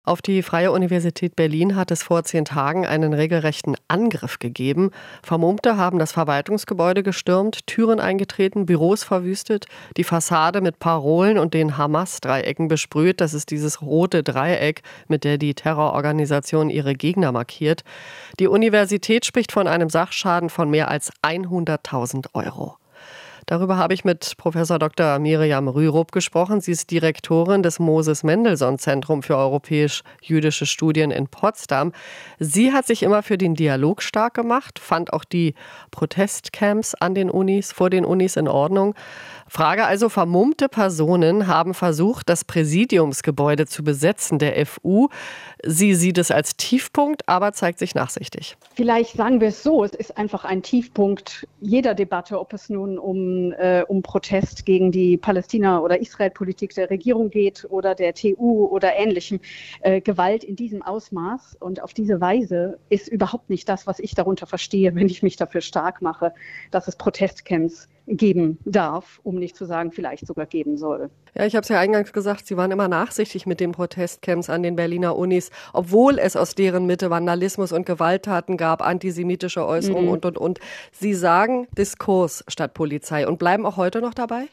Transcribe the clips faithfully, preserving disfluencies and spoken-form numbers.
Auf die Freie Universität Berlin hat es vor zehn Tagen einen regelrechten Angriff gegeben. Vermummte haben das Verwaltungsgebäude gestürmt, Türen eingetreten, Büros verwüstet, die Fassade mit Parolen und den Hamas-Dreiecken besprüht. Das ist dieses rote Dreieck, mit der die Terrororganisation ihre Gegner markiert. Die Universität spricht von einem Sachschaden von mehr als hunderttausend Euro. Darüber habe ich mit Professor Doktor Miriam Rürup gesprochen. Sie ist Direktorin des Moses-Mendelssohn-Zentrum für europäisch-jüdische Studien in Potsdam. Sie hat sich immer für den Dialog stark gemacht, fand auch die Protestcamps an den Unis, vor den Unis in Ordnung. Frage also, vermummte Personen haben versucht, das Präsidiumsgebäude zu besetzen der F U. Sie sieht es als Tiefpunkt, aber zeigt sich nachsichtig. Vielleicht sagen wir es so, es ist einfach ein Tiefpunkt jeder Debatte, ob es nun um, äh, um Protest gegen die Palästina- oder Israel-Politik der Regierung geht oder der T U oder ähnlichem. Äh, Gewalt in diesem Ausmaß und auf diese Weise ist überhaupt nicht das, was ich darunter verstehe, wenn ich mich dafür stark mache, dass es Protestcamps geben darf, um nicht zu sagen, vielleicht sogar geben soll. Ja, ich habe es ja eingangs gesagt, Sie waren immer nachsichtig mit den Protestcamps an den Berliner Unis, obwohl es aus deren Mitte Vandalismus und Gewalttaten gab, antisemitische Äußerungen mhm. und, und, und. Sie sagen Diskurs statt Polizei und bleiben auch heute noch dabei?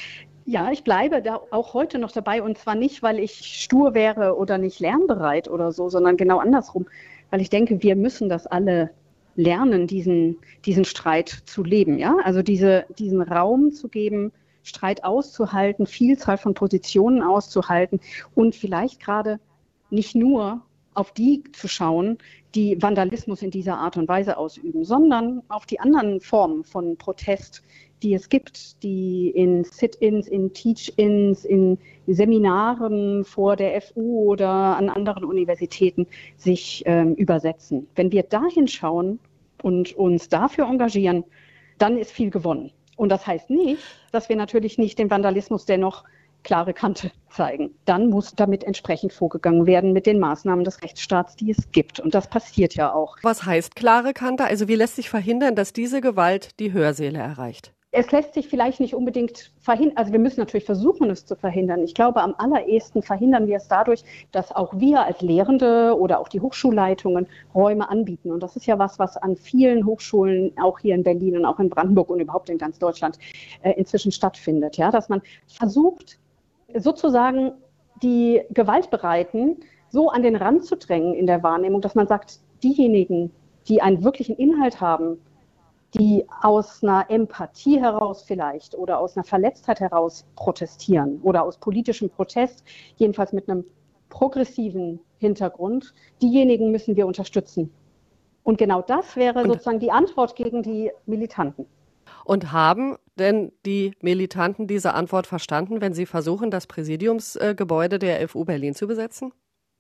Ja, ich bleibe da auch heute noch dabei und zwar nicht, weil ich stur wäre oder nicht lernbereit oder so, sondern genau andersrum, weil ich denke, wir müssen das alle lernen, diesen, diesen Streit zu leben, ja, also diese, diesen Raum zu geben, Streit auszuhalten, Vielzahl von Positionen auszuhalten und vielleicht gerade nicht nur auf die zu schauen, die Vandalismus in dieser Art und Weise ausüben, sondern auf die anderen Formen von Protest, die es gibt, die in Sit-ins, in Teach-ins, in Seminaren vor der F U oder an anderen Universitäten sich ähm, übersetzen. Wenn wir dahin schauen und uns dafür engagieren, dann ist viel gewonnen. Und das heißt nicht, dass wir natürlich nicht dem Vandalismus dennoch klare Kante zeigen. Dann muss damit entsprechend vorgegangen werden mit den Maßnahmen des Rechtsstaats, die es gibt. Und das passiert ja auch. Was heißt klare Kante? Also wie lässt sich verhindern, dass diese Gewalt die Hörsäle erreicht? Es lässt sich vielleicht nicht unbedingt verhindern, also wir müssen natürlich versuchen, es zu verhindern. Ich glaube, am allerersten verhindern wir es dadurch, dass auch wir als Lehrende oder auch die Hochschulleitungen Räume anbieten. Und das ist ja was, was an vielen Hochschulen, auch hier in Berlin und auch in Brandenburg und überhaupt in ganz Deutschland äh, inzwischen stattfindet. Ja, dass man versucht, sozusagen die Gewaltbereiten so an den Rand zu drängen in der Wahrnehmung, dass man sagt, diejenigen, die einen wirklichen Inhalt haben, die aus einer Empathie heraus vielleicht oder aus einer Verletztheit heraus protestieren oder aus politischem Protest, jedenfalls mit einem progressiven Hintergrund, diejenigen müssen wir unterstützen. Und genau das wäre Und sozusagen die Antwort gegen die Militanten. Und haben denn die Militanten diese Antwort verstanden, wenn sie versuchen, das Präsidiumsgebäude der F U Berlin zu besetzen?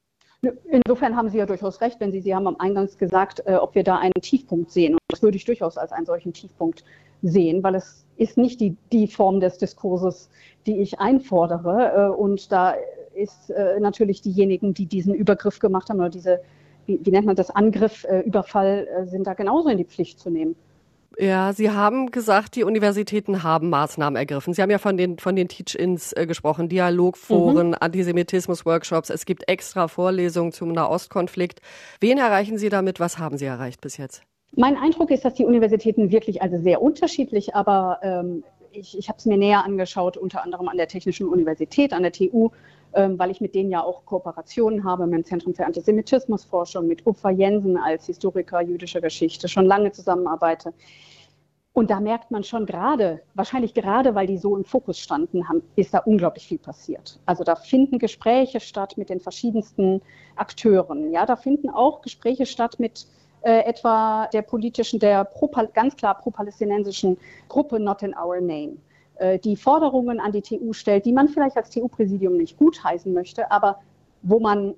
Insofern haben Sie ja durchaus recht, wenn Sie, Sie haben am Eingangs gesagt, äh, ob wir da einen Tiefpunkt sehen. Und das würde ich durchaus als einen solchen Tiefpunkt sehen, weil es ist nicht die, die Form des Diskurses, die ich einfordere. Äh, und da ist äh, natürlich diejenigen, die diesen Übergriff gemacht haben oder diese, wie, wie nennt man das, Angriff, äh, Überfall, äh, sind da genauso in die Pflicht zu nehmen. Ja, Sie haben gesagt, die Universitäten haben Maßnahmen ergriffen. Sie haben ja von den, von den Teach-ins äh, gesprochen, Dialogforen, mhm. Antisemitismus-Workshops. Es gibt extra Vorlesungen zum Nahostkonflikt. Wen erreichen Sie damit? Was haben Sie erreicht bis jetzt? Mein Eindruck ist, dass die Universitäten wirklich, also sehr unterschiedlich, aber ähm, ich, ich habe es mir näher angeschaut, unter anderem an der Technischen Universität, an der T U, ähm, weil ich mit denen ja auch Kooperationen habe, mit dem Zentrum für Antisemitismusforschung, mit Uffa Jensen als Historiker jüdischer Geschichte, schon lange zusammenarbeite. Und da merkt man schon gerade, wahrscheinlich gerade, weil die so im Fokus standen, haben, ist da unglaublich viel passiert. Also da finden Gespräche statt mit den verschiedensten Akteuren. Ja, da finden auch Gespräche statt mit äh, etwa der politischen, der pro, ganz klar pro-palästinensischen Gruppe Not in Our Name, äh, die Forderungen an die T U stellt, die man vielleicht als T U-Präsidium nicht gutheißen möchte, aber wo man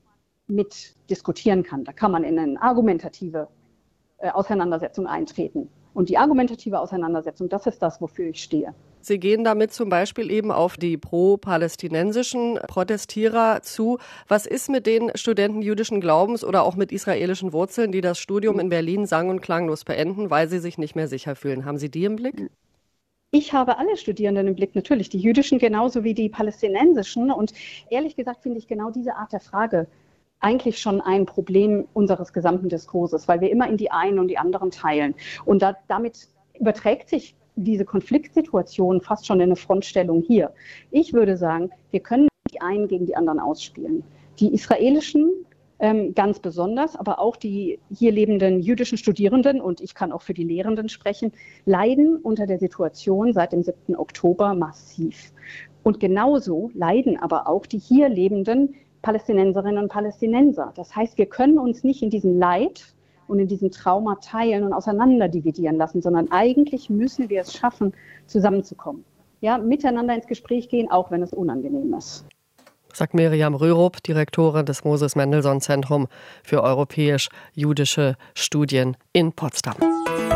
mit diskutieren kann. Da kann man in eine argumentative äh, Auseinandersetzung eintreten. Und die argumentative Auseinandersetzung, das ist das, wofür ich stehe. Sie gehen damit zum Beispiel eben auf die pro-palästinensischen Protestierer zu. Was ist mit den Studenten jüdischen Glaubens oder auch mit israelischen Wurzeln, die das Studium in Berlin sang- und klanglos beenden, weil sie sich nicht mehr sicher fühlen? Haben Sie die im Blick? Ich habe alle Studierenden im Blick, natürlich die jüdischen genauso wie die palästinensischen. Und ehrlich gesagt finde ich genau diese Art der Frage eigentlich schon ein Problem unseres gesamten Diskurses, weil wir immer in die einen und die anderen teilen. Und da, damit überträgt sich diese Konfliktsituation fast schon in eine Frontstellung hier. Ich würde sagen, wir können die einen gegen die anderen ausspielen. Die israelischen ähm, ganz besonders, aber auch die hier lebenden jüdischen Studierenden, und ich kann auch für die Lehrenden sprechen, leiden unter der Situation seit dem siebten Oktober massiv. Und genauso leiden aber auch die hier lebenden Palästinenserinnen und Palästinenser. Das heißt, wir können uns nicht in diesem Leid und in diesem Trauma teilen und auseinander dividieren lassen, sondern eigentlich müssen wir es schaffen, zusammenzukommen. Ja, miteinander ins Gespräch gehen, auch wenn es unangenehm ist. Sagt Miriam Rürup, Direktorin des Moses-Mendelssohn-Zentrum für europäisch-jüdische Studien in Potsdam.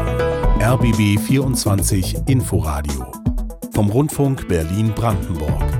R B B vierundzwanzig Inforadio vom Rundfunk Berlin-Brandenburg.